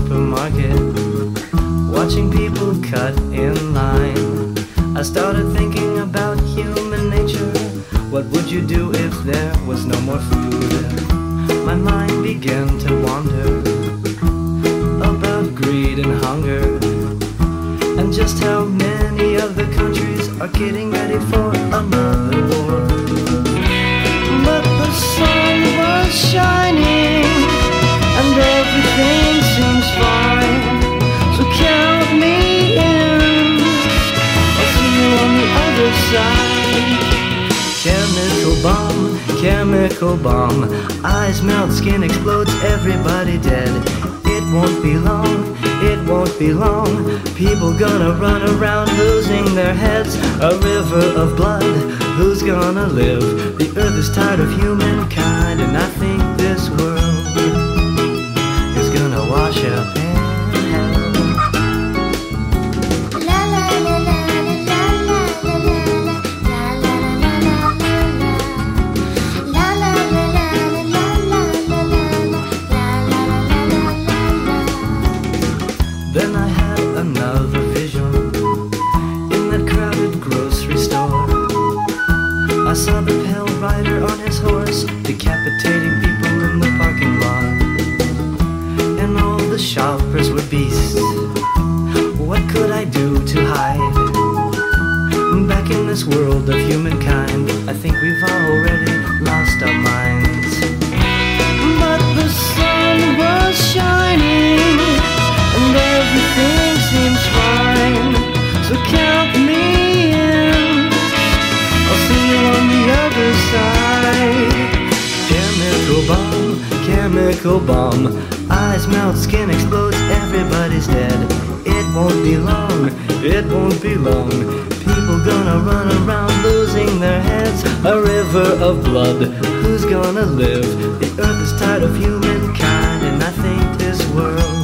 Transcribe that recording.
supermarket, watching people cut in line. I started thinking about human nature. What would you do if there was no more food? My mind began to wander about greed and hunger, and just how many other countries are getting ready for another war. But the sun was shining and everything seems fine, so count me in, I'll see you on the other side. Chemical bomb, eyes melt, skin explodes, everybody dead. It won't be long, it won't be long, people gonna run around losing their heads. A river of blood, who's gonna live? The earth is tired of humankind, and I think this world is gonna wash up in hell. Then I had another vision in that crowded grocery store. I saw the pale rider on his horse, decapitating people in the parking lot. And all the shoppers were beasts. What could I do to hide? Back in this world of humankind, I think we've already lost our minds. But the sun was shining and everything seems fine, so count me in, I'll see you on the other side. Chemical bomb, eyes melt, skin explodes, everybody's dead. It won't be long, it won't be long, people gonna run around losing their heads. A river of blood, who's gonna live? The earth is tired of humankind, and I think this world